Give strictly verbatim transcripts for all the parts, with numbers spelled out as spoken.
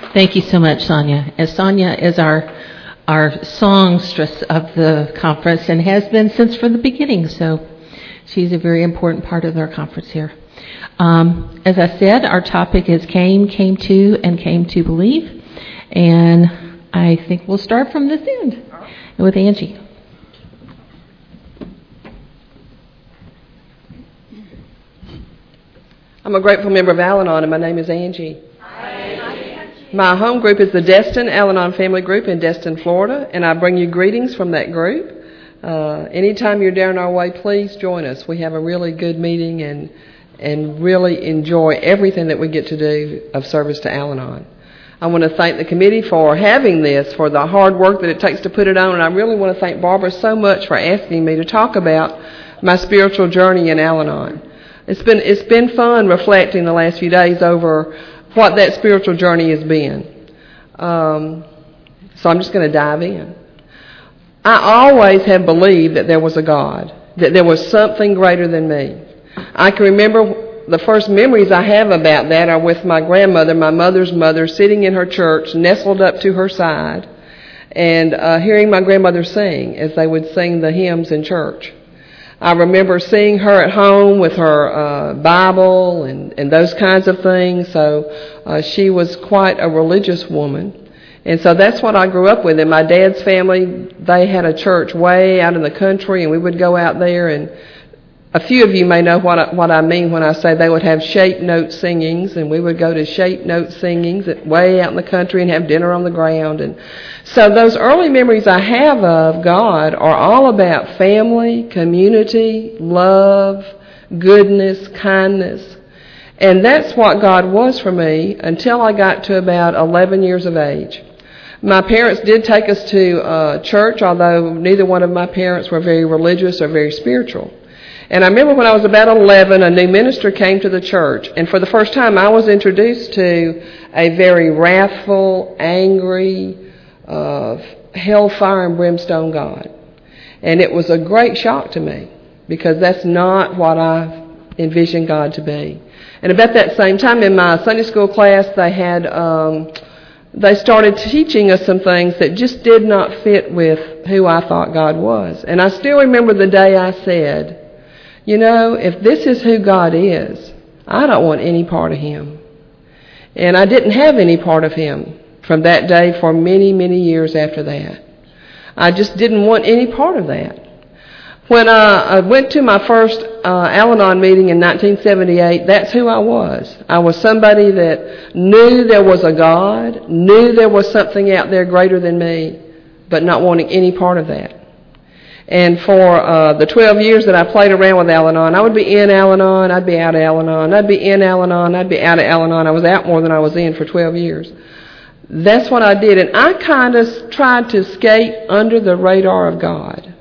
Thank you so much, Sonia. As Sonia is our our songstress of the conference and has been since from the beginning, so she's a very important part of our conference here. Um, as I said, our topic is came, came to, and came to believe, and I think we'll start from this end with Angie. I'm a grateful member of Al-Anon, and my name is Angie. My home group is the Destin Al-Anon Family Group in Destin, Florida, and I bring you greetings from that group. Uh, anytime you're down our way, please join us. We have a really good meeting and and really enjoy everything that we get to do of service to Al-Anon. I want to thank the committee for having this, for the hard work that it takes to put it on, and I really want to thank Barbara so much for asking me to talk about my spiritual journey in Al-Anon. It's been it's been fun reflecting the last few days over what that spiritual journey has been. Um, so I'm just going to dive in. I always have believed that there was a God, that there was something greater than me. I can remember the first memories I have about that are with my grandmother, my mother's mother, sitting in her church, nestled up to her side, and uh, hearing my grandmother sing as they would sing the hymns in church. I remember seeing her at home with her uh, Bible and, and those kinds of things. So uh, she was quite a religious woman. And so that's what I grew up with. In my dad's family, they had a church way out in the country, and we would go out there. And a few of you may know what I, what I mean when I say they would have shape note singings, and we would go to shape note singings at, way out in the country and have dinner on the ground. And so those early memories I have of God are all about family, community, love, goodness, kindness. And that's what God was for me until I got to about eleven years of age. My parents did take us to uh, church, although neither one of my parents were very religious or very spiritual. And I remember when I was about eleven, a new minister came to the church, and for the first time I was introduced to a very wrathful, angry, uh, hellfire and brimstone God. And it was a great shock to me, because that's not what I envisioned God to be. And about that same time in my Sunday school class, they had um, they started teaching us some things that just did not fit with who I thought God was. And I still remember the day I said, you know, if this is who God is, I don't want any part of Him. And I didn't have any part of Him from that day for many, many years after that. I just didn't want any part of that. When uh, I went to my first uh, Al-Anon meeting in nineteen seventy-eight, that's who I was. I was somebody that knew there was a God, knew there was something out there greater than me, but not wanting any part of that. And for uh, the twelve years that I played around with Al-Anon, I would be in Al-Anon, I'd be out of Al-Anon, I'd be in Al-Anon, I'd be out of Al-Anon. I was out more than I was in for twelve years. That's what I did. And I kind of tried to skate under the radar of God.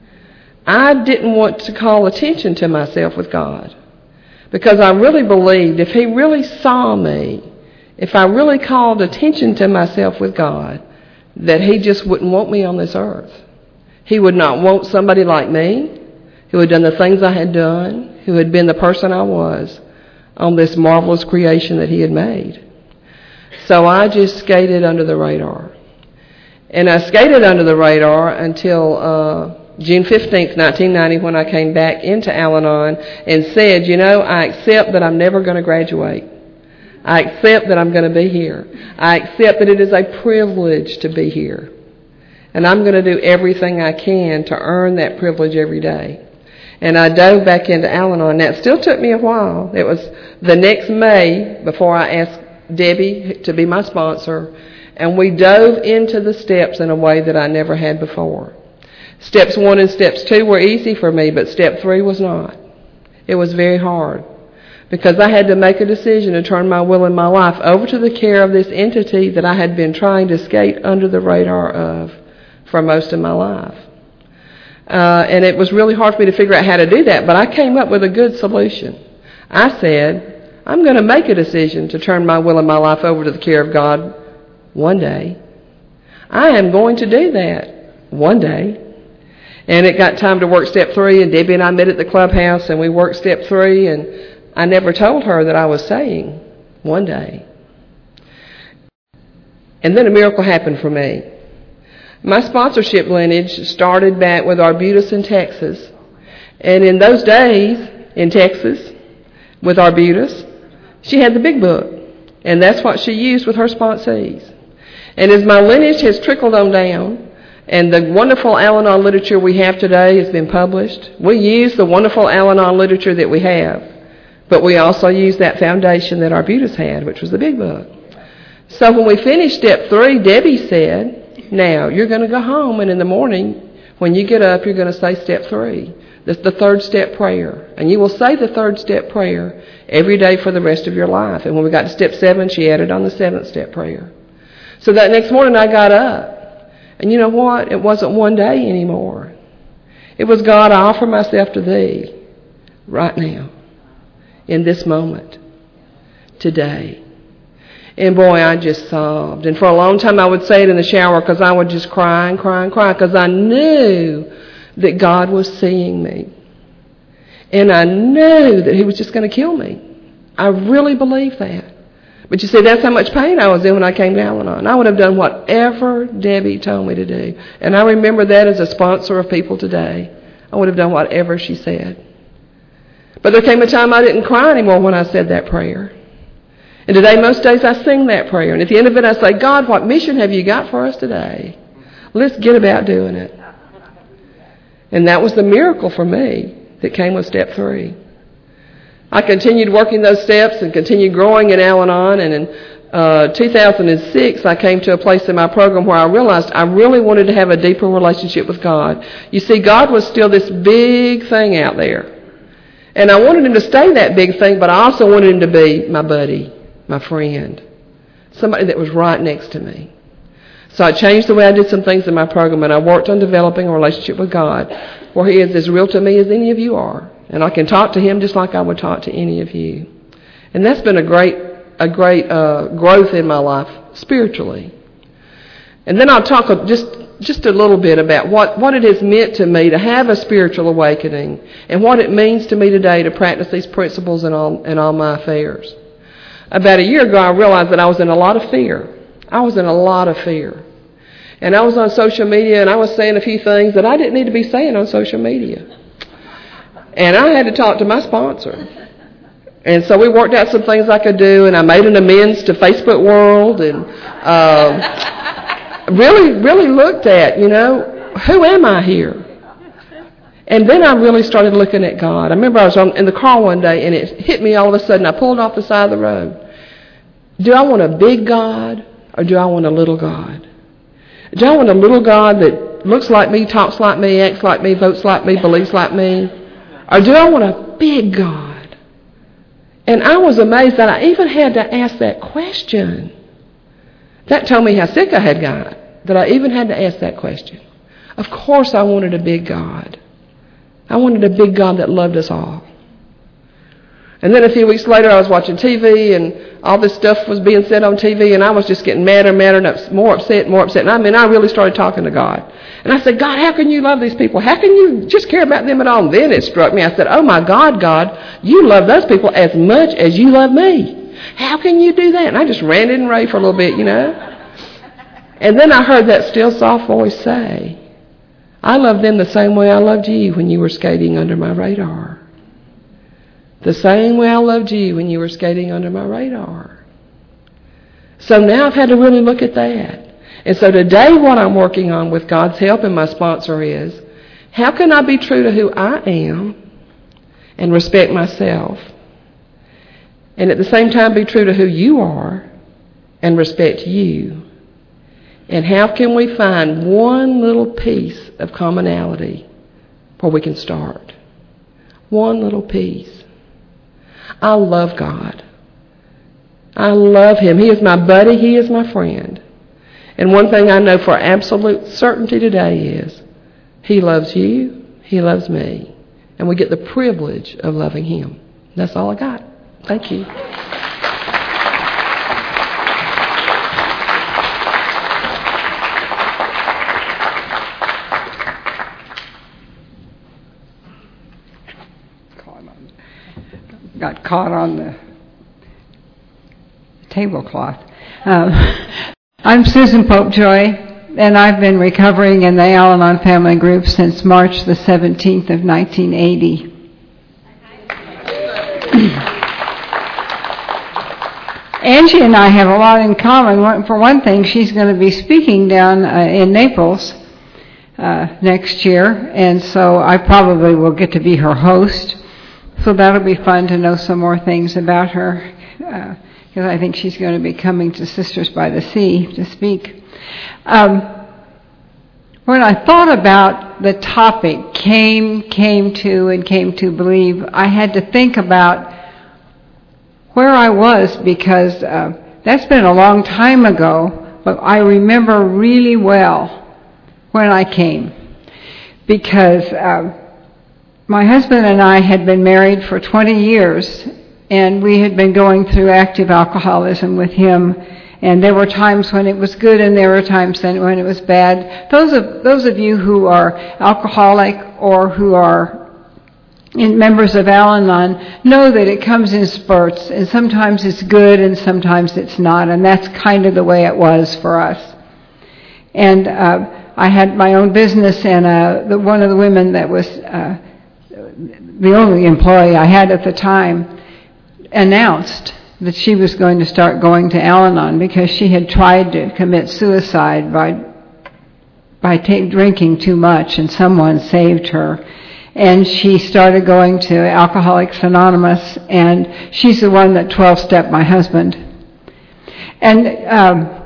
I didn't want to call attention to myself with God, because I really believed if He really saw me, if I really called attention to myself with God, that He just wouldn't want me on this earth. He would not want somebody like me, who had done the things I had done, who had been the person I was, on this marvelous creation that He had made. So I just skated under the radar. And I skated under the radar until uh, June fifteenth, nineteen ninety, when I came back into Al-Anon and said, you know, I accept that I'm never going to graduate. I accept that I'm going to be here. I accept that it is a privilege to be here. And I'm going to do everything I can to earn that privilege every day. And I dove back into Al-Anon. Now, it still took me a while. It was the next May before I asked Debbie to be my sponsor, and we dove into the steps in a way that I never had before. Steps one and steps two were easy for me, but step three was not. It was very hard, because I had to make a decision to turn my will and my life over to the care of this entity that I had been trying to skate under the radar of for most of my life. Uh, and it was really hard for me to figure out how to do that, but I came up with a good solution. I said, I'm going to make a decision to turn my will and my life over to the care of God one day. I am going to do that one day. And it got time to work step three, and Debbie and I met at the clubhouse, and we worked step three, and I never told her that I was saying one day. And then a miracle happened for me. My sponsorship lineage started back with Arbutus in Texas. And in those days, in Texas, with Arbutus, she had the big book. And that's what she used with her sponsees. And as my lineage has trickled on down, and the wonderful Al-Anon literature we have today has been published, we use the wonderful Al-Anon literature that we have, but we also use that foundation that Arbutus had, which was the big book. So when we finished step three, Debbie said, now, you're going to go home, and in the morning, when you get up, you're going to say step three. That's the third step prayer. And you will say the third step prayer every day for the rest of your life. And when we got to step seven, she added on the seventh step prayer. So that next morning I got up. And you know what? It wasn't one day anymore. It was, God, I offer myself to Thee right now, in this moment, today. And boy, I just sobbed. And for a long time I would say it in the shower because I would just cry and cry and cry because I knew that God was seeing me. And I knew that He was just going to kill me. I really believed that. But you see, that's how much pain I was in when I came to Al-Anon. I would have done whatever Debbie told me to do. And I remember that as a sponsor of people today. I would have done whatever she said. But there came a time I didn't cry anymore when I said that prayer. And today, most days, I sing that prayer. And at the end of it, I say, God, what mission have you got for us today? Let's get about doing it. And that was the miracle for me that came with step three. I continued working those steps and continued growing in Al-Anon. And in uh, two thousand six, I came to a place in my program where I realized I really wanted to have a deeper relationship with God. You see, God was still this big thing out there. And I wanted Him to stay that big thing, but I also wanted Him to be my buddy, my friend, somebody that was right next to me. So I changed the way I did some things in my program, and I worked on developing a relationship with God where He is as real to me as any of you are. And I can talk to Him just like I would talk to any of you. And that's been a great a great uh, growth in my life spiritually. And then I'll talk just, just a little bit about what, what it has meant to me to have a spiritual awakening and what it means to me today to practice these principles in all, in all my affairs. About a year ago, I realized that I was in a lot of fear. I was in a lot of fear. And I was on social media, and I was saying a few things that I didn't need to be saying on social media. And I had to talk to my sponsor. And so we worked out some things I could do, and I made an amends to Facebook World, and uh, really, really looked at, you know, who am I here? And then I really started looking at God. I remember I was on, in the car one day, and it hit me all of a sudden. I pulled off the side of the road. Do I want a big God, or do I want a little God? Do I want a little God that looks like me, talks like me, acts like me, votes like me, believes like me? Or do I want a big God? And I was amazed that I even had to ask that question. That told me how sick I had got, that I even had to ask that question. Of course I wanted a big God. I wanted a big God that loved us all. And then a few weeks later, I was watching T V, and all this stuff was being said on T V, and I was just getting madder and madder, and ups, more upset and more upset. And I mean, I really started talking to God. And I said, God, how can you love these people? How can you just care about them at all? And then it struck me. I said, oh, my God, God, you love those people as much as you love me. How can you do that? And I just ranted and raved for a little bit, you know. And then I heard that still soft voice say, I love them the same way I loved you when you were skating under my radar. The same way I loved you when you were skating under my radar. So now I've had to really look at that. And so today what I'm working on with God's help and my sponsor is, how can I be true to who I am and respect myself, and at the same time be true to who you are and respect you? And how can we find one little piece of commonality where we can start? One little piece. I love God. I love Him. He is my buddy. He is my friend. And one thing I know for absolute certainty today is He loves you. He loves me. And we get the privilege of loving Him. That's all I got. Thank you. Got caught on the tablecloth. Um, I'm Susan Popejoy, and I've been recovering in the Al-Anon family group since March the seventeenth of nineteen eighty. Angie and I have a lot in common. For one thing, she's going to be speaking down uh, in Naples uh, next year, and so I probably will get to be her host. So that'll be fun to know some more things about her, because uh, I think she's going to be coming to Sisters by the Sea to speak. Um, when I thought about the topic, came, came to, and came to believe, I had to think about where I was, because uh, that's been a long time ago, but I remember really well when I came, because uh, my husband and I had been married for twenty years, and we had been going through active alcoholism with him, and there were times when it was good and there were times then when it was bad. Those of those of you who are alcoholic or who are in members of Al-Anon know that it comes in spurts, and sometimes it's good and sometimes it's not, and that's kind of the way it was for us. And uh, I had my own business, and uh, the, one of the women that was uh, the only employee I had at the time announced that she was going to start going to Al-Anon because she had tried to commit suicide by by t- drinking too much, and someone saved her. And she started going to Alcoholics Anonymous, and she's the one that twelve-stepped my husband. And um,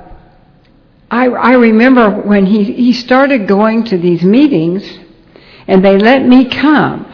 I, I remember when he, he started going to these meetings, and they let me come,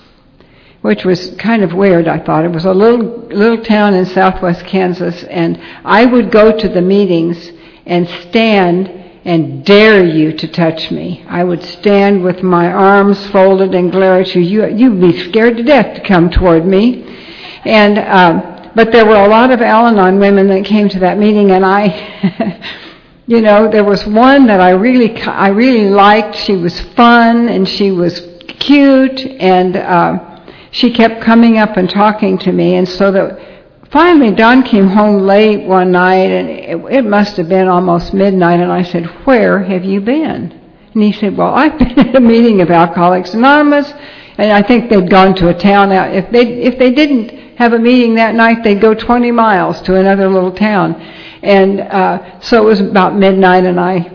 which was kind of weird, I thought. It was a little little town in southwest Kansas, and I would go to the meetings and stand and dare you to touch me. I would stand with my arms folded and glare at you. you you'd be scared to death to come toward me. And um, but there were a lot of Al-Anon women that came to that meeting, and I, you know, there was one that I really I really liked. She was fun and she was cute, and uh, she kept coming up and talking to me, and so that. Finally, Don came home late one night, and it, it must have been almost midnight, and I said, "Where have you been?" And he said, "Well, I've been at a meeting of Alcoholics Anonymous, and I think they'd gone to a town out. If they if they didn't have a meeting that night, they'd go twenty miles to another little town." And uh, so it was about midnight, and I.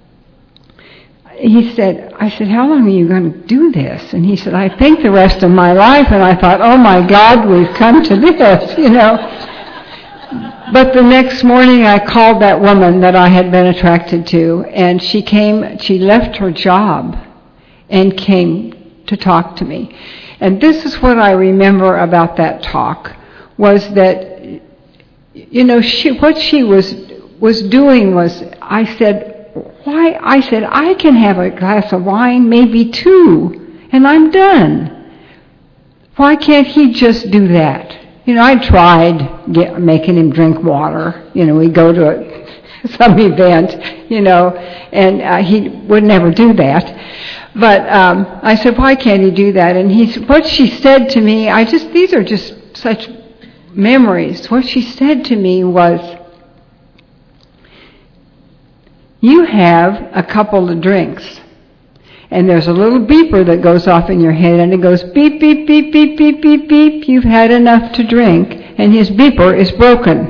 He said, I said, "How long are you going to do this?" And he said, "I think the rest of my life." And I thought, oh my God, we've come to this, you know. But the next morning I called that woman that I had been attracted to, and she came, she left her job and came to talk to me. And this is what I remember about that talk, was that, you know, she, what she was was doing was, I said, Why? I said, I can have a glass of wine, maybe two, and I'm done. Why can't he just do that? You know, I tried get, making him drink water. You know, we go to a, some event, you know, and uh, he would never do that. But um, I said, why can't he do that? And he, what she said to me, I just, these are just such memories. What she said to me was, you have a couple of drinks, and there's a little beeper that goes off in your head, and it goes beep, beep, beep, beep, beep, beep, beep. You've had enough to drink, and his beeper is broken.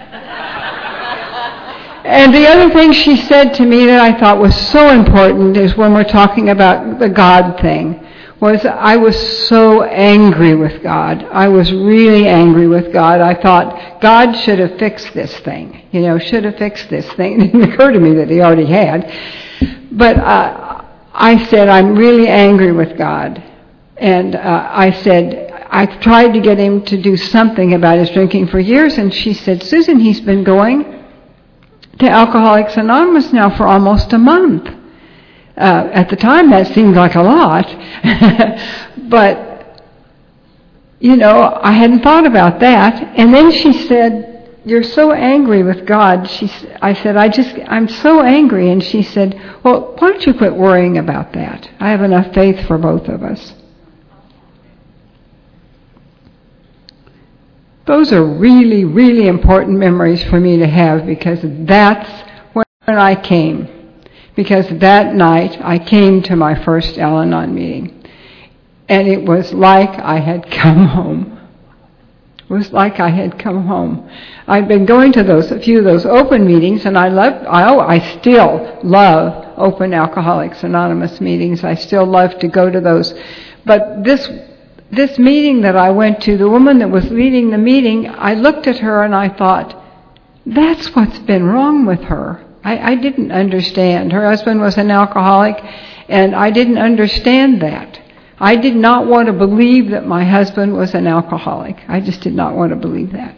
And the other thing she said to me that I thought was so important is when we're talking about the God thing, was I was so angry with God. I was really angry with God. I thought, God should have fixed this thing. You know, should have fixed this thing. It didn't occur to me that he already had. But uh, I said, I'm really angry with God. And uh, I said, I tried to get him to do something about his drinking for years. And she said, Susan, he's been going to Alcoholics Anonymous now for almost a month. Uh, at the time, that seemed like a lot. But, you know, I hadn't thought about that. And then she said, you're so angry with God. She, I said, I just, I'm so angry. And she said, well, why don't you quit worrying about that? I have enough faith for both of us. Those are really, really important memories for me to have, because that's And I came, because that night I came to my first Al-Anon meeting. And it was like I had come home. It was like I had come home. I'd been going to those a few of those open meetings, and I loved. I, oh, I still love open Alcoholics Anonymous meetings. I still love to go to those. But this this meeting that I went to, the woman that was leading the meeting, I looked at her and I thought, that's what's been wrong with her. I, I didn't understand. Her husband was an alcoholic, and I didn't understand that. I did not want to believe that my husband was an alcoholic. I just did not want to believe that.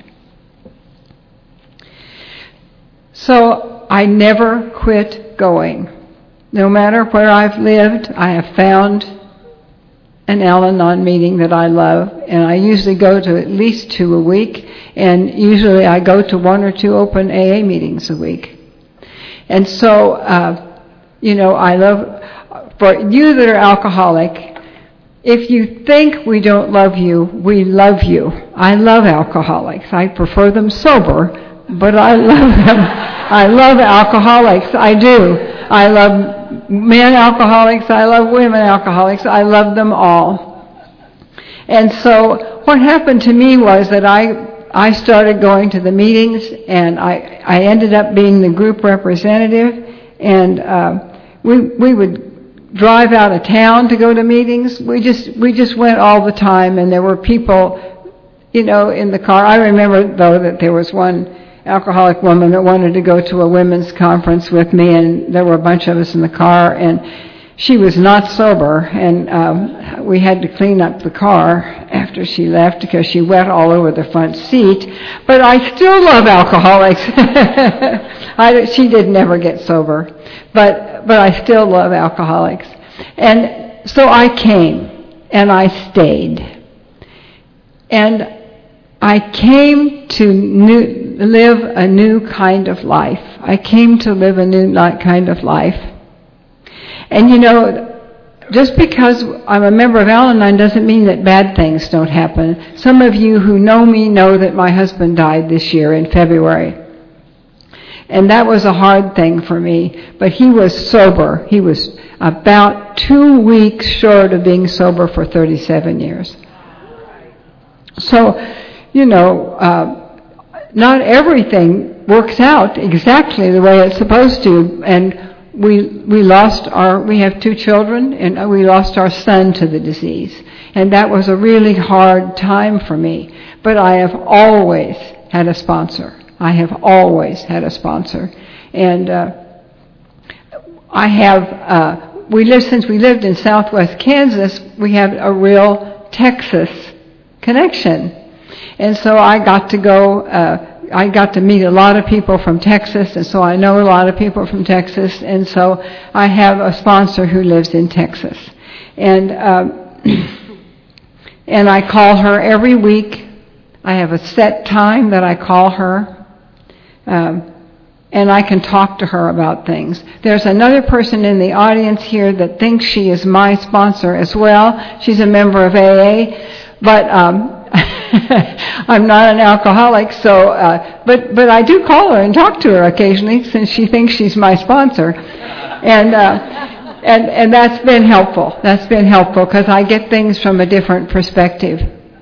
So I never quit going. No matter where I've lived, I have found an Al-Anon meeting that I love, and I usually go to at least two a week, and usually I go to one or two open A A meetings a week. And so, uh, you know, I love, for you that are alcoholic, if you think we don't love you, we love you. I love alcoholics. I prefer them sober, but I love them. I love alcoholics. I do. I love men alcoholics. I love women alcoholics. I love them all. And so what happened to me was that I I started going to the meetings, and I, I ended up being the group representative, and uh, we we would drive out of town to go to meetings. We just we just went all the time, and there were people, you know, in the car. I remember, though, that there was one alcoholic woman that wanted to go to a women's conference with me, and there were a bunch of us in the car, and she was not sober, and um, we had to clean up the car after she left because she wet all over the front seat. But I still love alcoholics. I, she did never get sober, but but I still love alcoholics. And so I came, and I stayed. And I came to new, live a new kind of life. I came to live a new kind of life. And you know, just because I'm a member of Al-Anon doesn't mean that bad things don't happen. Some of you who know me know that my husband died this year in February. And that was a hard thing for me. But he was sober. He was about two weeks short of being sober for thirty-seven years. So, you know, uh, not everything works out exactly the way it's supposed to. And We we lost our, we have two children, and we lost our son to the disease. And that was a really hard time for me. But I have always had a sponsor. I have always had a sponsor. And uh, I have, uh, we live, since we lived in southwest Kansas, we have a real Texas connection. And so I got to go, uh, I got to meet a lot of people from Texas, and so I know a lot of people from Texas, and so I have a sponsor who lives in Texas. And um, and I call her every week. I have a set time that I call her, um, and I can talk to her about things. There's another person in the audience here that thinks she is my sponsor as well. She's a member of A A, but um, I'm not an alcoholic, so uh, but but I do call her and talk to her occasionally, since she thinks she's my sponsor, and uh, and and that's been helpful. That's been helpful because I get things from a different perspective.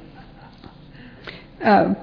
Uh,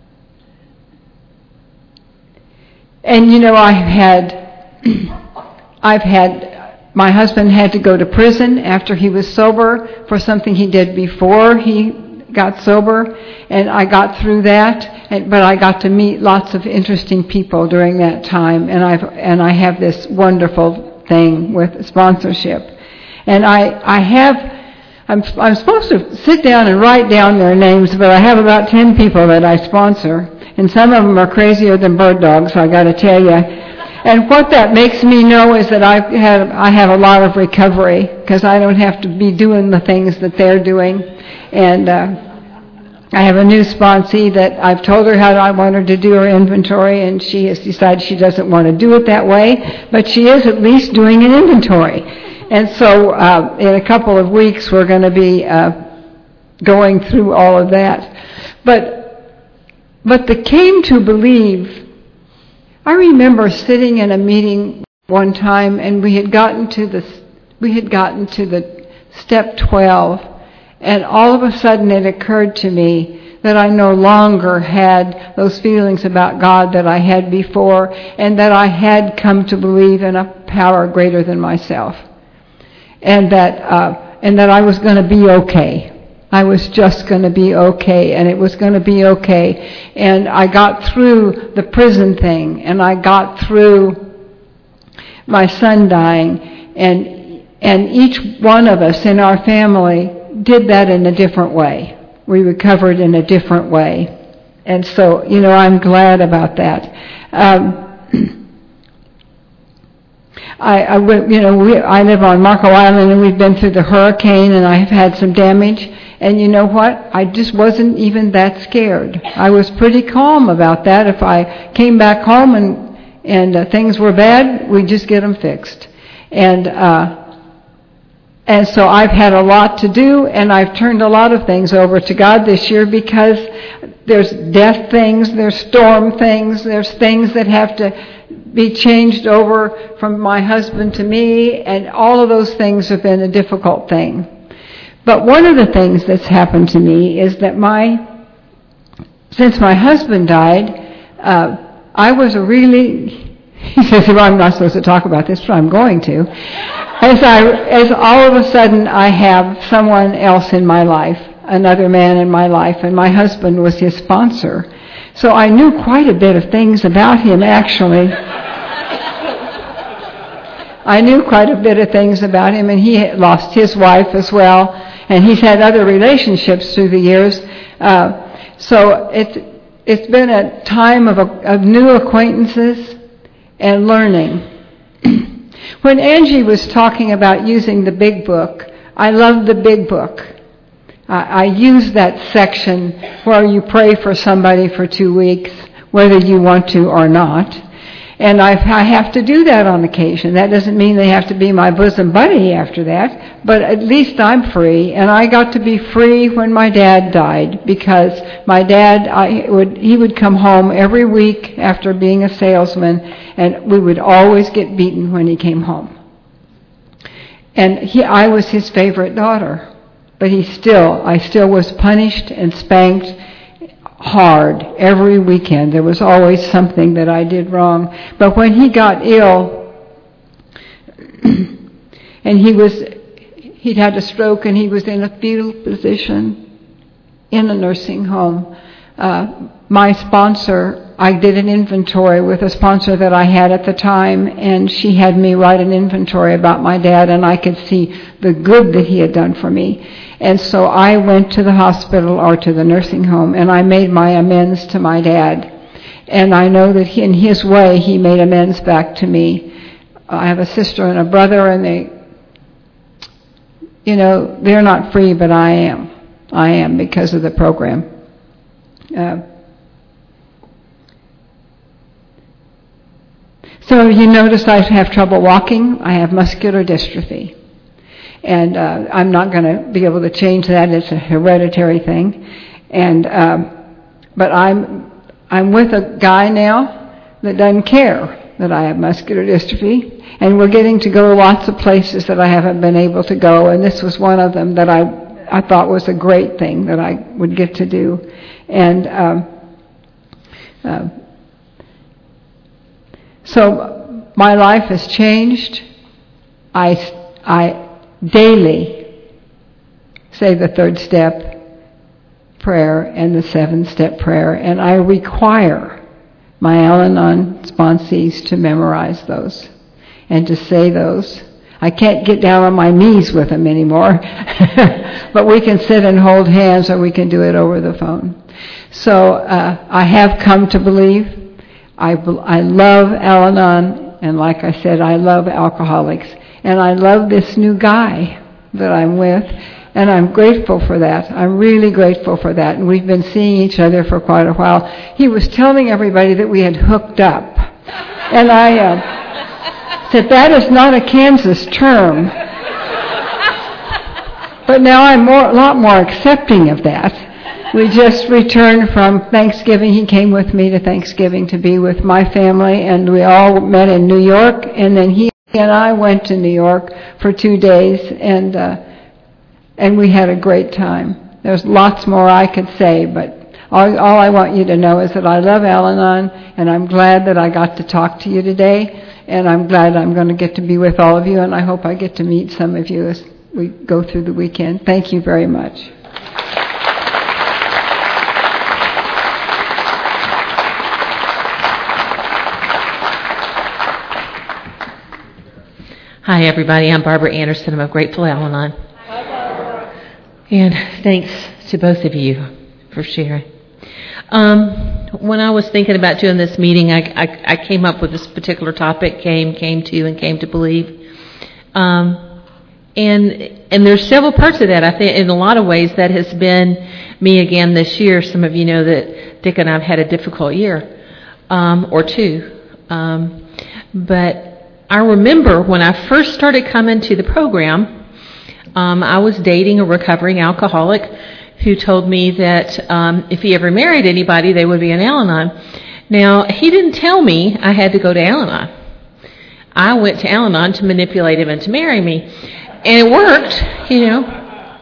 and you know, I've had I've had my husband had to go to prison after he was sober for something he did before he got sober, and I got through that, and, but I got to meet lots of interesting people during that time, and I've and I have this wonderful thing with sponsorship, and I I have I'm I'm supposed to sit down and write down their names, but I have about ten people that I sponsor, and some of them are crazier than bird dogs, I got to tell you. And what that makes me know is that I've had I have a lot of recovery because I don't have to be doing the things that they're doing. And uh, I have a new sponsee that I've told her how I want her to do her inventory, and she has decided she doesn't want to do it that way, but she is at least doing an inventory. And so uh, in a couple of weeks we're going to be uh, going through all of that. But but the came to believe I remember sitting in a meeting one time, and we had gotten to the we had gotten to the step twelve, and all of a sudden it occurred to me that I no longer had those feelings about God that I had before, and that I had come to believe in a power greater than myself, and that uh, and that I was going to be okay. I was just going to be okay, and it was going to be okay. And I got through the prison thing, and I got through my son dying, and and each one of us in our family did that in a different way. We recovered in a different way. And so, you know, I'm glad about that. Um, I, I, you know, we, I live on Marco Island, and we've been through the hurricane, and I've had some damage. And you know what? I just wasn't even that scared. I was pretty calm about that. If I came back home and and uh, things were bad, we'd just get them fixed. And uh, and so I've had a lot to do, and I've turned a lot of things over to God this year, because there's death things, there's storm things, there's things that have to be changed over from my husband to me, and all of those things have been a difficult thing. But one of the things that's happened to me is that my, since my husband died, uh, I was a really, he says, well, I'm not supposed to talk about this, but I'm going to. As I, as all of a sudden I have someone else in my life, another man in my life, and my husband was his sponsor. So I knew quite a bit of things about him, actually. I knew quite a bit of things about him, and he had lost his wife as well, and he's had other relationships through the years. Uh, so it's it's been a time of, a, of new acquaintances and learning. When Angie was talking about using the big book, I love the big book. I, I use that section where you pray for somebody for two weeks, whether you want to or not. And I, I have to do that on occasion. That doesn't mean they have to be my bosom buddy after that, but at least I'm free. And I got to be free when my dad died, because my dad, I would he would come home every week after being a salesman, and we would always get beaten when he came home. And he, I was his favorite daughter, but he still, I still was punished and spanked hard every weekend. There was always something that I did wrong. But when he got ill, and he was, he'd had a stroke, and he was in a fetal position in a nursing home, uh, my sponsor, I did an inventory with a sponsor that I had at the time, and she had me write an inventory about my dad, and I could see the good that he had done for me. And so I went to the hospital or to the nursing home, and I made my amends to my dad. And I know that he, in his way, he made amends back to me. I have a sister and a brother, and they, you know, they're not free, but I am. I am because of the program. Uh, so you notice I have trouble walking. I have muscular dystrophy. And uh, I'm not going to be able to change that. It's a hereditary thing. And um, but I'm I'm with a guy now that doesn't care that I have muscular dystrophy, and we're getting to go lots of places that I haven't been able to go. And this was one of them that I I thought was a great thing that I would get to do. And um, uh, so my life has changed. I I. Daily say the third step prayer and the seventh step prayer, and I require my Al-Anon sponsees to memorize those and to say those. I can't get down on my knees with them anymore, but we can sit and hold hands, or we can do it over the phone. So uh, I have come to believe. I, I love Al-Anon, and like I said, I love alcoholics. And I love this new guy that I'm with, and I'm grateful for that. I'm really grateful for that. And we've been seeing each other for quite a while. He was telling everybody that we had hooked up. And I uh, said, that is not a Kansas term. But now I'm more, a lot more accepting of that. we just returned from Thanksgiving. He came with me to Thanksgiving to be with my family, and we all met in New York, and then he and I went to New York for two days, and uh, and we had a great time. There's lots more I could say, but all, all I want you to know is that I love Al-Anon, and I'm glad that I got to talk to you today, and I'm glad I'm going to get to be with all of you, and I hope I get to meet some of you as we go through the weekend. Thank you very much. Hi, everybody. I'm Barbara Anderson. I'm of Grateful Al-Anon. Hi, Barbara. And thanks to both of you for sharing. Um, when I was thinking about doing this meeting, I, I, I came up with this particular topic, came, came to, and came to believe. Um, and and there's several parts of that. I think in a lot of ways that has been me again this year. Some of you know that Dick and I have had a difficult year um, or two. Um, but I remember when I first started coming to the program, um, I was dating a recovering alcoholic who told me that um, if he ever married anybody, they would be an Al-Anon. Now, he didn't tell me I had to go to Al-Anon. I went to Al-Anon to manipulate him into marrying me. And it worked, you know.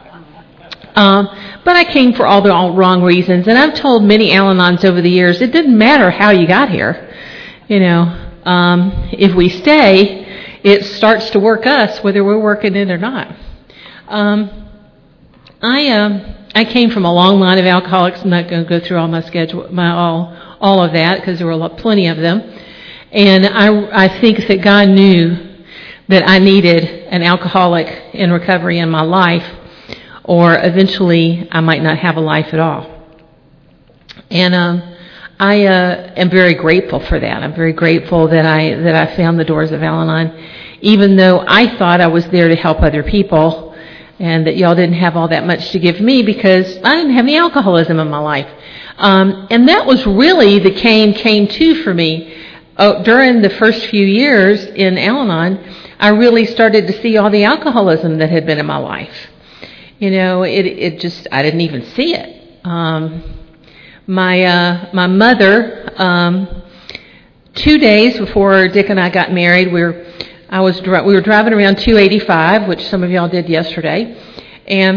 Um, but I came for all the all wrong reasons. And I've told many Al-Anons over the years, it didn't matter how you got here, you know. Um, if we stay, it starts to work us, whether we're working it or not. Um, I um, I came from a long line of alcoholics. I'm not going to go through all my schedule, my all all of that, because there were a lot, plenty of them. And I I think that God knew that I needed an alcoholic in recovery in my life, or eventually I might not have a life at all. And um. I uh, am very grateful for that. I'm very grateful that I that I found the doors of Al-Anon, even though I thought I was there to help other people, and that y'all didn't have all that much to give me because I didn't have any alcoholism in my life. Um, and that was really the came came to for me. Oh, during the first few years in Al-Anon, I really started to see all the alcoholism that had been in my life. You know, it it just I didn't even see it. Um, My uh, my mother, um, two days before Dick and I got married, we were I was dri- we were driving around two eighty-five, which some of y'all did yesterday, and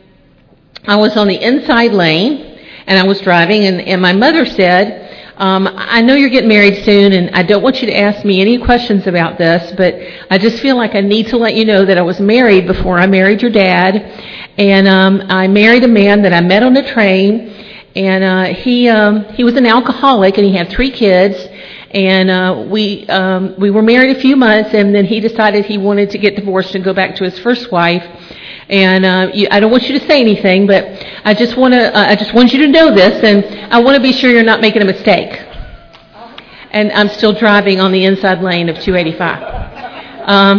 I was on the inside lane, and I was driving, and, and my mother said, um, "I know you're getting married soon, and I don't want you to ask me any questions about this, but I just feel like I need to let you know that I was married before I married your dad, and um, I married a man that I met on a train." And uh, he um, he was an alcoholic, and he had three kids. And uh, we um, we were married a few months, and then he decided he wanted to get divorced and go back to his first wife. And uh, you, I don't want you to say anything, but I just want to uh, I just want you to know this, and I want to be sure you're not making a mistake. And I'm still driving on the inside lane of two eighty-five. Um,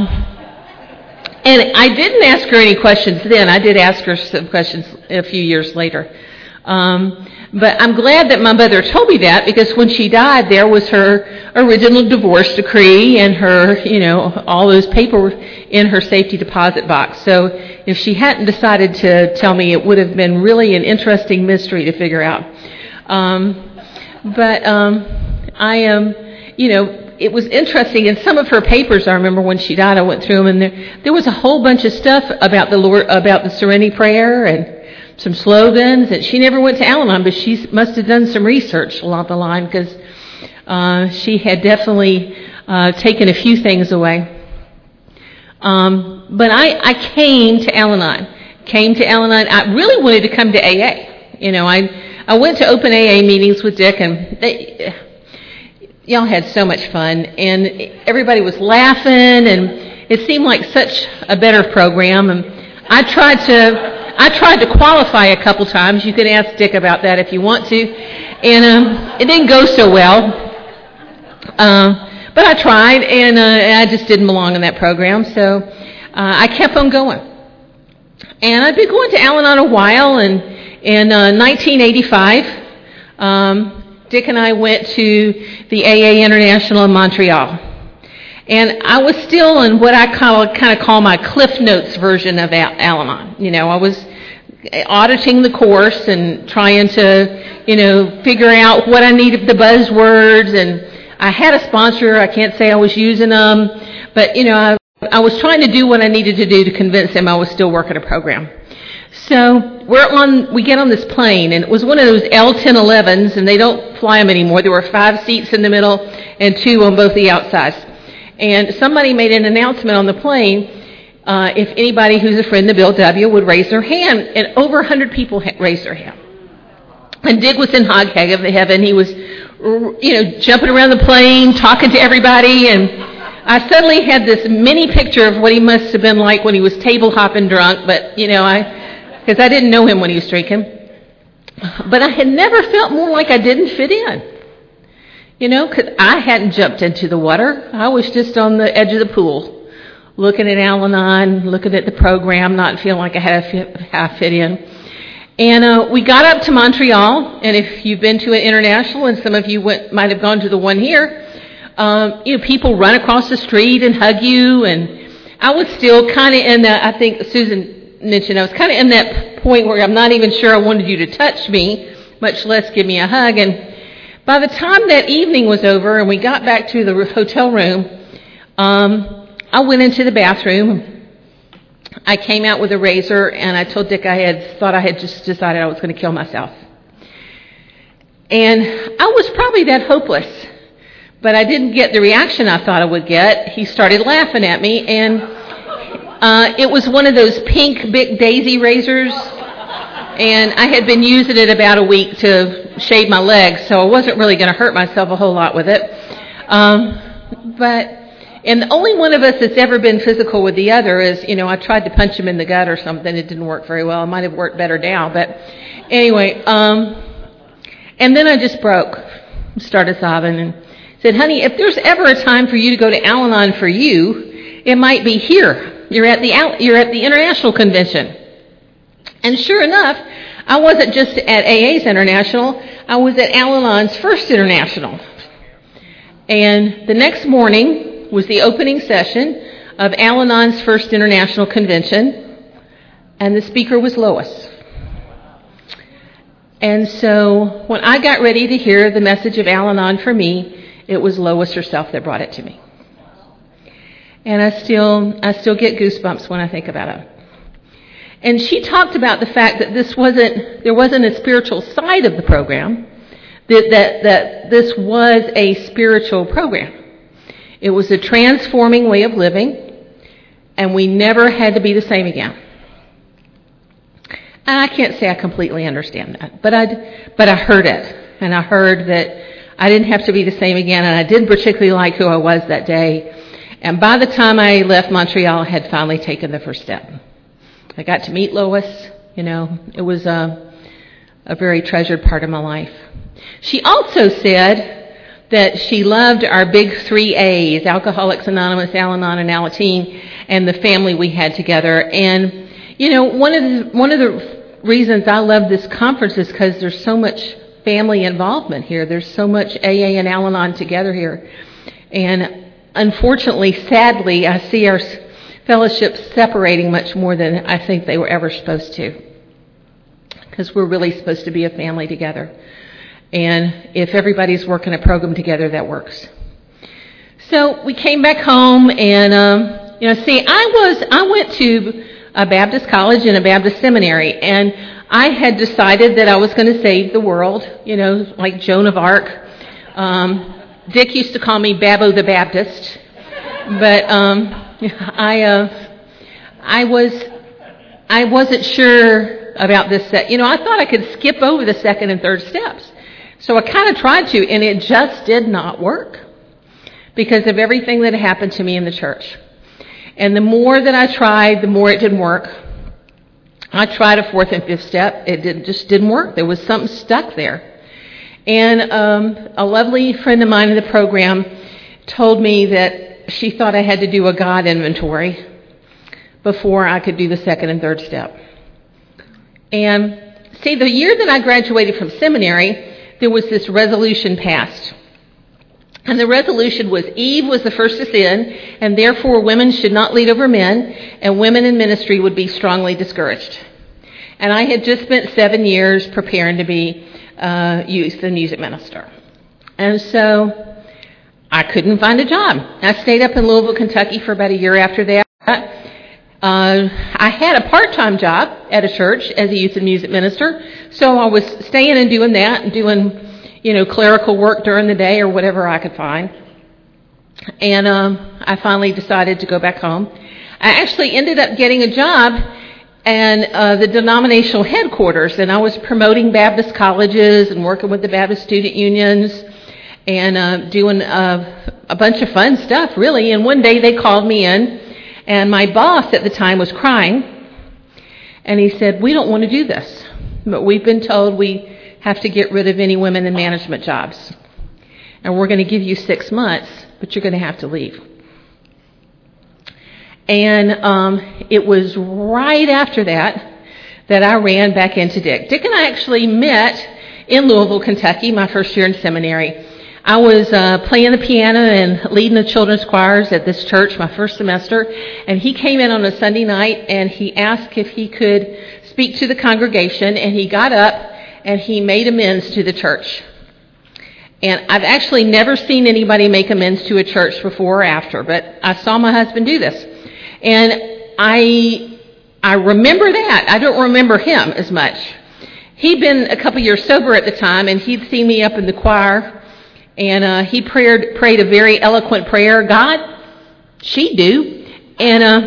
and I didn't ask her any questions then. I did ask her some questions a few years later. Um, but I'm glad that my mother told me that, because when she died, there was her original divorce decree and her, you know, all those papers in her safety deposit box. So if she hadn't decided to tell me, it would have been really an interesting mystery to figure out. Um, but um, I am, um, you know, it was interesting. In some of her papers, I remember when she died, I went through them, and there, there was a whole bunch of stuff about the Lord, about the Serenity Prayer, and some slogans. And she never went to Al-Anon, but she must have done some research along the line, because uh, she had definitely uh, taken a few things away. Um, but I, I came to Al-Anon. Came to Al-Anon. I really wanted to come to A A. You know, I I went to open A A meetings with Dick, and they, y'all had so much fun, and everybody was laughing, and it seemed like such a better program. And I tried to. I tried to qualify a couple times. You can ask Dick about that if you want to. And um, it didn't go so well. Uh, but I tried, and uh, I just didn't belong in that program. So uh, I kept on going. And I've been going to Al-Anon a while. And in uh, nineteen eighty-five, um, Dick and I went to the A A International in Montreal. And I was still in what I call, kind of call my Cliff Notes version of Al- Al-Anon. You know, I was auditing the course and trying to, you know, figure out what I needed, the buzzwords. And I had a sponsor. I can't say I was using them, but, you know, I, I was trying to do what I needed to do to convince him I was still working a program. So we're on, we get on this plane, and it was one of those L ten elevens, and they don't fly them anymore. There were five seats in the middle and two on both the outsides. And somebody made an announcement on the plane, uh, if anybody who's a friend of Bill W. would raise their hand, and over one hundred people ha- raised their hand. And Dig was in hog heaven. He was, you know, jumping around the plane, talking to everybody, and I suddenly had this mini picture of what he must have been like when he was table hopping drunk, but, you know, I... because I didn't know him when he was drinking. But I had never felt more like I didn't fit in. You know, because I hadn't jumped into the water. I was just on the edge of the pool, looking at Al-Anon, looking at the program, not feeling like I had a fit, half fit in. And uh, we got up to Montreal, and if you've been to an international, and some of you went, might have gone to the one here, um, you know, people run across the street and hug you, and I was still kind of in the, I think Susan mentioned, I was kind of in that point where I'm not even sure I wanted you to touch me, much less give me a hug. And by the time that evening was over and we got back to the hotel room, um, I went into the bathroom. I came out with a razor, and I told Dick I had thought I had just decided I was going to kill myself. And I was probably that hopeless, but I didn't get the reaction I thought I would get. He started laughing at me, and uh, it was one of those pink Bic Daisy razors, and I had been using it about a week to shave my legs, so I wasn't really going to hurt myself a whole lot with it. Um, but... And the only one of us that's ever been physical with the other is, you know, I tried to punch him in the gut or something. It didn't work very well. It might have worked better now. But anyway, um, and then I just broke, started sobbing, and said, honey, if there's ever a time for you to go to Al-Anon for you, it might be here. You're at the Al- you're at the International Convention. And sure enough, I wasn't just at A A's International. I was at Al-Anon's First International. And the next morning was the opening session of Al-Anon's First International Convention, and the speaker was Lois. And so when I got ready to hear the message of Al-Anon for me, it was Lois herself that brought it to me. And I still, I still get goosebumps when I think about it. And she talked about the fact that this wasn't, there wasn't a spiritual side of the program, that, that, that this was a spiritual program. It was a transforming way of living, and we never had to be the same again. And I can't say I completely understand that, but I, but I heard it, and I heard that I didn't have to be the same again, and I didn't particularly like who I was that day. And by the time I left Montreal, I had finally taken the first step. I got to meet Lois. You know, it was a, a very treasured part of my life. She also said that she loved our big three A's, Alcoholics Anonymous, Al-Anon, and Alateen, and the family we had together. And, you know, one of the, one of the reasons I love this conference is because there's so much family involvement here. There's so much A A and Al-Anon together here. And unfortunately, sadly, I see our fellowships separating much more than I think they were ever supposed to, because we're really supposed to be a family together. And if everybody's working a program together, that works. So we came back home, and um, you know, see, I was I went to a Baptist college and a Baptist seminary, and I had decided that I was going to save the world. You know, like Joan of Arc. Um, Dick used to call me Babbo the Baptist, but um, I uh, I was I wasn't sure about this. Set. You know, I thought I could skip over the second and third steps. So I kind of tried to, and it just did not work because of everything that happened to me in the church. And the more that I tried, the more it didn't work. I tried a fourth and fifth step. It did, just didn't work. There was something stuck there. And um, a lovely friend of mine in the program told me that she thought I had to do a God inventory before I could do the second and third step. And see, the year that I graduated from seminary, there was this resolution passed. And the resolution was Eve was the first to sin, and therefore women should not lead over men, and women in ministry would be strongly discouraged. And I had just spent seven years preparing to be uh, youth and music minister. And so I couldn't find a job. I stayed up in Louisville, Kentucky for about a year after that. Uh, I had a part-time job at a church as a youth and music minister, so I was staying and doing that and doing, you know, clerical work during the day or whatever I could find. And um, I finally decided to go back home. I actually ended up getting a job and uh, the denominational headquarters, and I was promoting Baptist colleges and working with the Baptist student unions and uh, doing uh, a bunch of fun stuff, really. And one day they called me in, and my boss at the time was crying, and he said, "We don't want to do this, but we've been told we have to get rid of any women in management jobs, and we're going to give you six months, but you're going to have to leave." And um, it was right after that that I ran back into Dick. Dick and I actually met in Louisville, Kentucky, my first year in seminary. I was uh, playing the piano and leading the children's choirs at this church my first semester, and he came in on a Sunday night and he asked if he could speak to the congregation, and he got up and he made amends to the church. And I've actually never seen anybody make amends to a church before or after, but I saw my husband do this. And I I remember that. I don't remember him as much. He'd been a couple years sober at the time, and he'd seen me up in the choir, and uh, he prayed, prayed a very eloquent prayer. "God, she do." And, uh,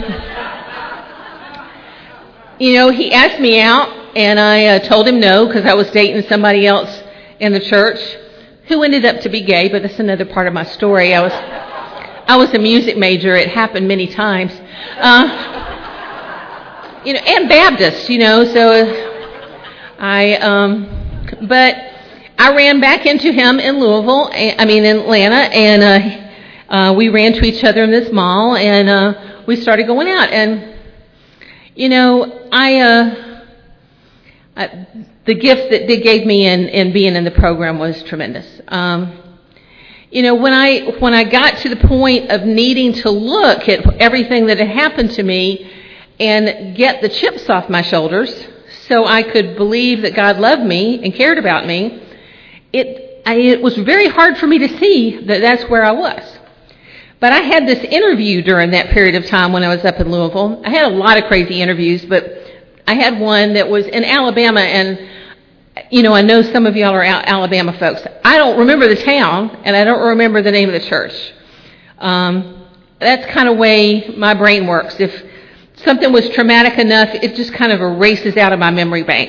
you know, he asked me out, and I uh, told him no because I was dating somebody else in the church who ended up to be gay, but that's another part of my story. I was I was a music major. It happened many times. Uh, you know, and Baptist, you know, so I, um, but I ran back into him in Louisville, I mean in Atlanta, and uh, uh, we ran to each other in this mall, and uh, we started going out. And, you know, I, uh, I the gift that they gave me in, in being in the program was tremendous. Um, You know, when I when I got to the point of needing to look at everything that had happened to me and get the chips off my shoulders so I could believe that God loved me and cared about me, it I, it was very hard for me to see that that's where I was. But I had this interview during that period of time when I was up in Louisville. I had a lot of crazy interviews, but I had one that was in Alabama, and you know, I know some of y'all are Alabama folks. I don't remember the town, and I don't remember the name of the church. Um, that's kind of way my brain works. If something was traumatic enough, it just kind of erases out of my memory bank.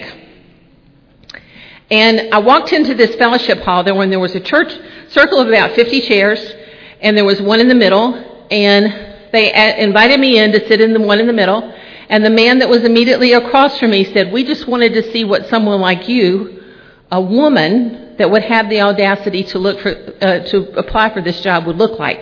And I walked into this fellowship hall there when there was a church circle of about fifty chairs, and there was one in the middle, and they invited me in to sit in the one in the middle. And the man that was immediately across from me said, "We just wanted to see what someone like you, a woman that would have the audacity to look for, uh, to apply for this job, would look like."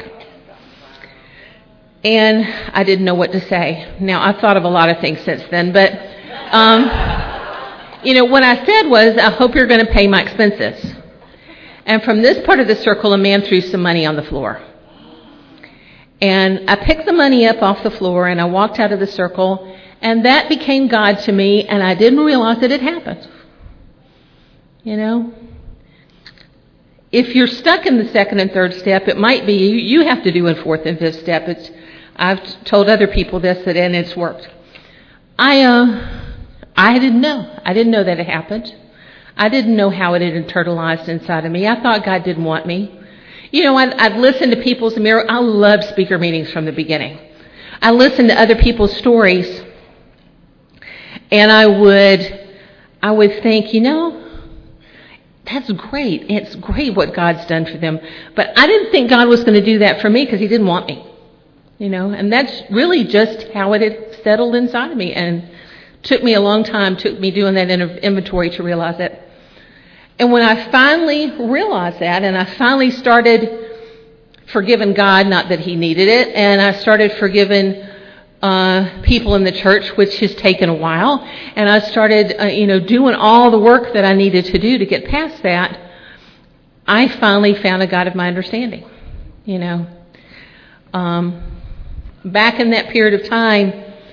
And I didn't know what to say. Now, I've thought of a lot of things since then, but, um, you know, what I said was, "I hope you're going to pay my expenses." And from this part of the circle, a man threw some money on the floor. And I picked the money up off the floor, and I walked out of the circle, and that became God to me, and I didn't realize it had happened. You know? If you're stuck in the second and third step, it might be you, you have to do in fourth and fifth step. It's, I've told other people this, that, and it's worked. I, uh, I didn't know. I didn't know that it happened. I didn't know how it had internalized inside of me. I thought God didn't want me. You know, I'd, I'd listen to people's mirror. I loved speaker meetings from the beginning. I listened to other people's stories, and I would, I would think, you know, that's great. It's great what God's done for them. But I didn't think God was going to do that for me because He didn't want me. You know, and that's really just how it had settled inside of me. And took me a long time, took me doing that inventory to realize that. And when I finally realized that, and I finally started forgiving God, not that He needed it, and I started forgiving uh, people in the church, which has taken a while, and I started, uh, you know, doing all the work that I needed to do to get past that, I finally found a God of my understanding. You know, um, back in that period of time,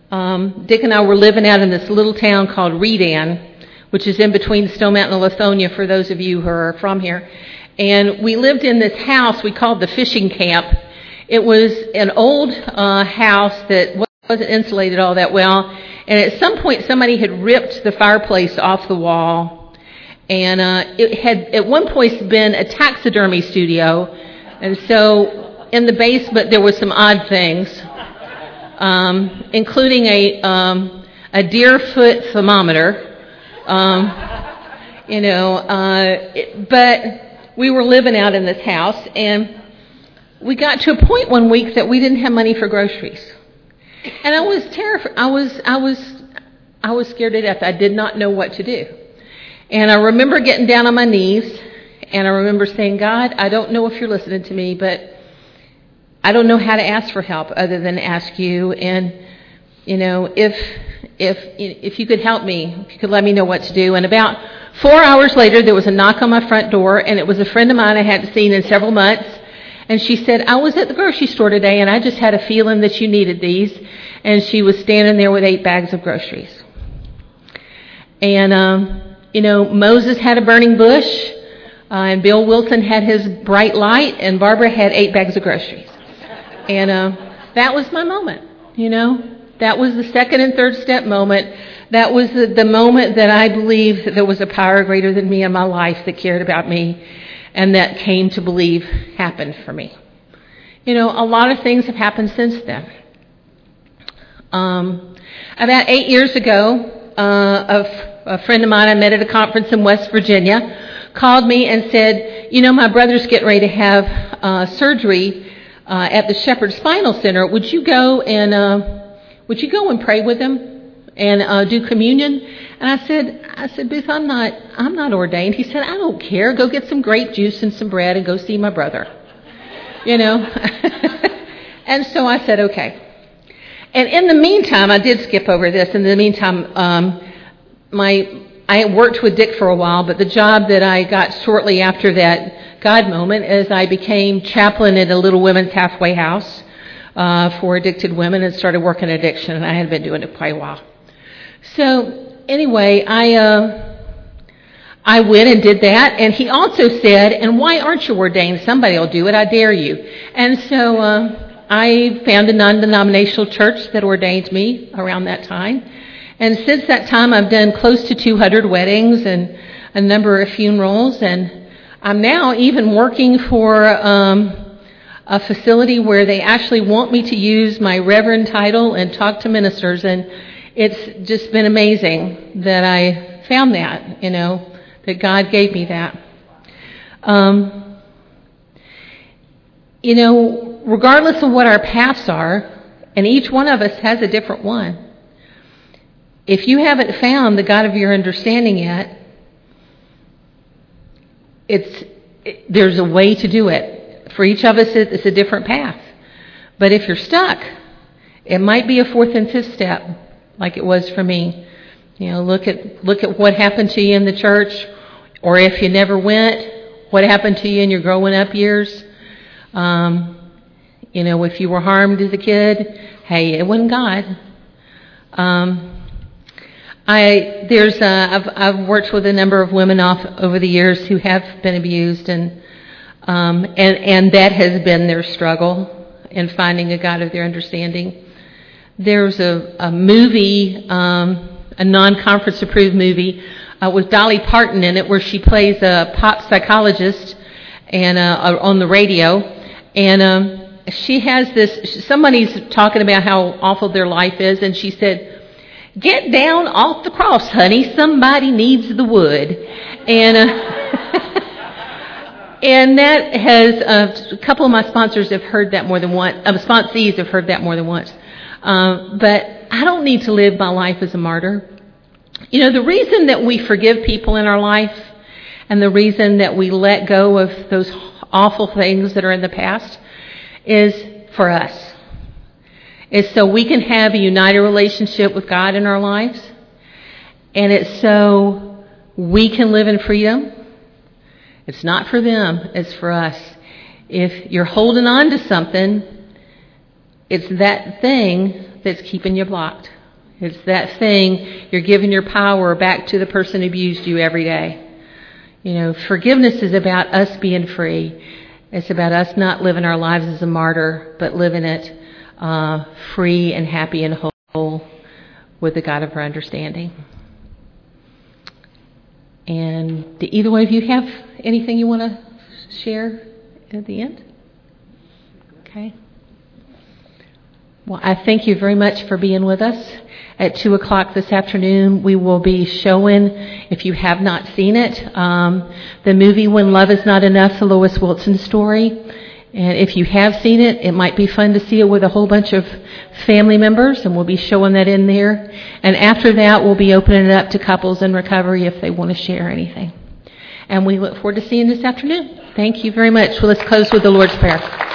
Um, Dick and I were living out in this little town called Redan, which is in between Stone Mountain and Lithonia for those of you who are from here. And we lived in this house we called the fishing camp. It was an old uh, house that wasn't insulated all that well. And at some point, somebody had ripped the fireplace off the wall. And uh, it had at one point been a taxidermy studio. And so in the basement, there were some odd things, um, including a, um, a deer foot thermometer. Um, you know, uh, it, but... We were living out in this house, and we got to a point one week that we didn't have money for groceries, and I was terrified. I was, I was, I was scared to death. I did not know what to do, and I remember getting down on my knees, and I remember saying, "God, I don't know if you're listening to me, but I don't know how to ask for help other than ask you, and you know, if if if you could help me, if you could let me know what to do." And about Four hours later, there was a knock on my front door, and it was a friend of mine I hadn't seen in several months. And she said, "I was at the grocery store today, and I just had a feeling that you needed these." And she was standing there with eight bags of groceries. And, um, you know, Moses had a burning bush, uh, and Bill Wilson had his bright light, and Barbara had eight bags of groceries. And uh, that was my moment, you know. That was the second and third step moment. That was the, the moment that I believed that there was a power greater than me in my life that cared about me and that came to believe happened for me. You know, a lot of things have happened since then. Um, about eight years ago, uh, a, a friend of mine I met at a conference in West Virginia called me and said, "You know, my brother's getting ready to have uh, surgery uh, at the Shepherd Spinal Center. Would you go and uh, would you go and pray with him and uh, do communion?" And I said, I said, "Booth, I'm not, I'm not ordained." He said, "I don't care. Go get some grape juice and some bread and go see my brother." You know? And so I said, okay. And in the meantime, I did skip over this. In the meantime, um, my I worked with Dick for a while, but the job that I got shortly after that God moment is I became chaplain at a little women's halfway house uh, for addicted women and started working addiction, and I had been doing it quite a while. So anyway, I uh, I went and did that, and he also said, "And why aren't you ordained? Somebody will do it. I dare you." And so uh, I found a non-denominational church that ordained me around that time. And since that time, I've done close to two hundred weddings and a number of funerals, and I'm now even working for um, a facility where they actually want me to use my reverend title and talk to ministers, and it's just been amazing that I found that, you know, that God gave me that. Um, you know, regardless of what our paths are, and each one of us has a different one, if you haven't found the God of your understanding yet, it's it, there's a way to do it. For each of us, it's a different path. But if you're stuck, it might be a fourth and fifth step, like it was for me. You know, look at look at what happened to you in the church, or if you never went, what happened to you in your growing up years. Um, you know, if you were harmed as a kid, hey, it wasn't God. Um, I there's uh, I've I've worked with a number of women off over the years who have been abused, and um, and and that has been their struggle in finding a God of their understanding. There's a a movie, um, a non-conference approved movie uh, with Dolly Parton in it, where she plays a pop psychologist and uh, on the radio, and um, she has this. Somebody's talking about how awful their life is, and she said, "Get down off the cross, honey. Somebody needs the wood." And uh, and that has uh, a couple of my sponsors have heard that more than once. Uh, sponsees have heard that more than once. Uh, but I don't need to live my life as a martyr. You know, the reason that we forgive people in our life, and the reason that we let go of those awful things that are in the past, is for us. It's so we can have a united relationship with God in our lives. And it's so we can live in freedom. It's not for them, it's for us. If you're holding on to something, it's that thing that's keeping you blocked. It's that thing, you're giving your power back to the person who abused you every day. You know, forgiveness is about us being free. It's about us not living our lives as a martyr, but living it uh, free and happy and whole with the God of our understanding. And do either one of you have anything you want to share at the end? Okay. Well, I thank you very much for being with us. At two o'clock this afternoon, we will be showing, if you have not seen it, um, the movie When Love Is Not Enough, the Lois Wilson story. And if you have seen it, it might be fun to see it with a whole bunch of family members, and we'll be showing that in there. And after that, we'll be opening it up to couples in recovery if they want to share anything. And we look forward to seeing you this afternoon. Thank you very much. Well, let's close with the Lord's Prayer.